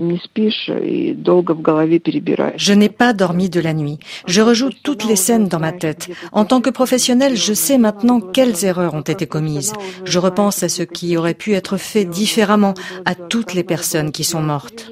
Je n'ai pas dormi de la nuit. Je rejoue toutes les scènes dans ma tête. En tant que professionnelle, je sais maintenant quelles erreurs ont été commises. Je repense à ce qui aurait pu être fait différemment, à toutes les personnes qui sont mortes.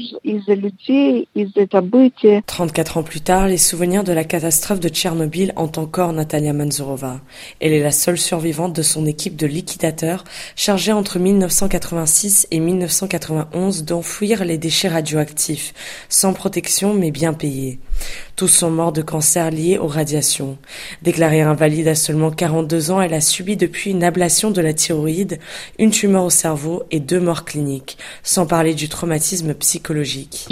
34 ans plus tard, les souvenirs de la catastrophe de Tchernobyl hantent encore Natalia Manzorova. Elle est la seule survivante de son équipe de liquidateurs chargée entre 1986 et 1991 d'enfouir les déchets radioactifs, sans protection mais bien payés. Tous sont morts de cancer liés aux radiations. Déclarée invalide à seulement 42 ans, elle a subi depuis une ablation de la thyroïde, une tumeur au cerveau et 2 morts cliniques, sans parler du traumatisme psychologique.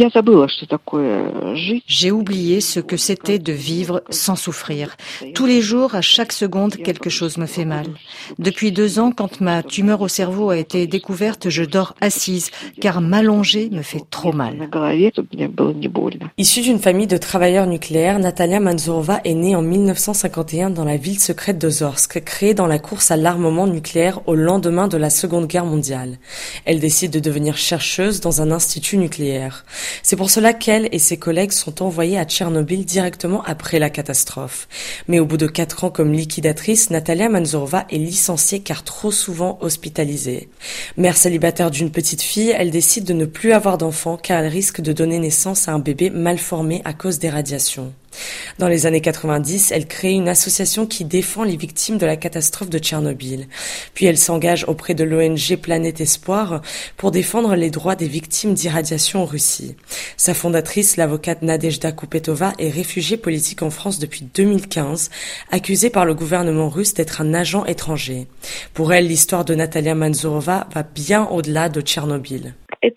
J'ai oublié ce que c'était de vivre sans souffrir. Tous les jours, à chaque seconde, quelque chose me fait mal. Depuis 2 ans, quand ma tumeur au cerveau a été découverte, je dors assise, car m'allonger me fait trop mal. Issue d'une famille de travailleurs nucléaires, Natalia Manzorova est née en 1951 dans la ville secrète de Zorsk, créée dans la course à l'armement nucléaire au lendemain de la Seconde Guerre mondiale. Elle décide de devenir chercheuse dans un institut nucléaire. C'est pour cela qu'elle et ses collègues sont envoyés à Tchernobyl directement après la catastrophe. Mais au bout de 4 ans comme liquidatrice, Natalia Manzorova est licenciée car trop souvent hospitalisée. Mère célibataire d'une petite fille, elle décide de ne plus avoir d'enfant car elle risque de donner naissance à un bébé mal formé à cause des radiations. Dans les années 90, elle crée une association qui défend les victimes de la catastrophe de Tchernobyl. Puis elle s'engage auprès de l'ONG Planète Espoir pour défendre les droits des victimes d'irradiation en Russie. Sa fondatrice, l'avocate Nadejda Kupetova, est réfugiée politique en France depuis 2015, accusée par le gouvernement russe d'être un agent étranger. Pour elle, l'histoire de Natalia Manzorova va bien au-delà de Tchernobyl.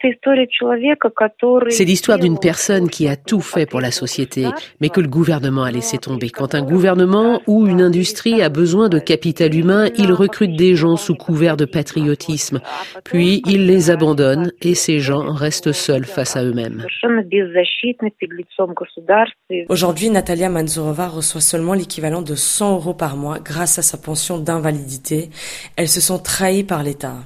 C'est l'histoire d'une personne qui a tout fait pour la société, mais que le gouvernement a laissé tomber. Quand un gouvernement ou une industrie a besoin de capital humain, il recrute des gens sous couvert de patriotisme. Puis il les abandonne et ces gens restent seuls face à eux-mêmes. Aujourd'hui, Natalia Manzorova reçoit seulement l'équivalent de 100 € par mois grâce à sa pension d'invalidité. Elle se sent trahie par l'État.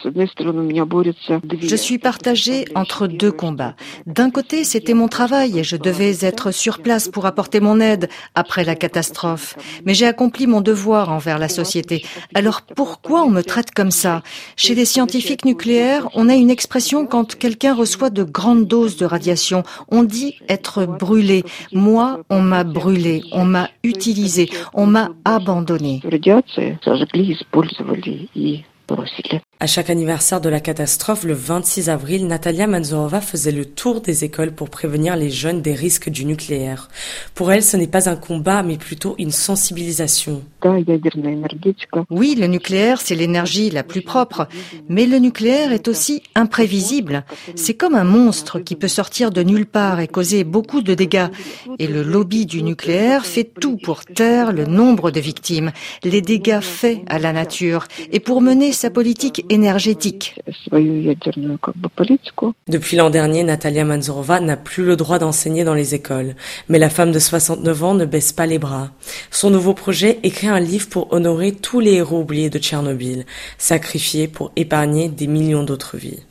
Je suis partagée entre 2 combats. D'un côté, c'était mon travail et je devais être sur place pour apporter mon aide après la catastrophe. Mais j'ai accompli mon devoir envers la société. Alors pourquoi on me traite comme ça? Chez les scientifiques nucléaires, on a une expression quand quelqu'un reçoit de grandes doses de radiation. On dit être brûlé. Moi, on m'a brûlé, on m'a utilisé, on m'a abandonné. À chaque anniversaire de la catastrophe, le 26 avril, Natalia Manzorova faisait le tour des écoles pour prévenir les jeunes des risques du nucléaire. Pour elle, ce n'est pas un combat, mais plutôt une sensibilisation. Oui, le nucléaire, c'est l'énergie la plus propre. Mais le nucléaire est aussi imprévisible. C'est comme un monstre qui peut sortir de nulle part et causer beaucoup de dégâts. Et le lobby du nucléaire fait tout pour taire le nombre de victimes, les dégâts faits à la nature et pour mener sa politique énergétique. Depuis l'an dernier, Natalia Manzorova n'a plus le droit d'enseigner dans les écoles. Mais la femme de 69 ans ne baisse pas les bras. Son nouveau projet, écrire un livre pour honorer tous les héros oubliés de Tchernobyl, sacrifiés pour épargner des millions d'autres vies.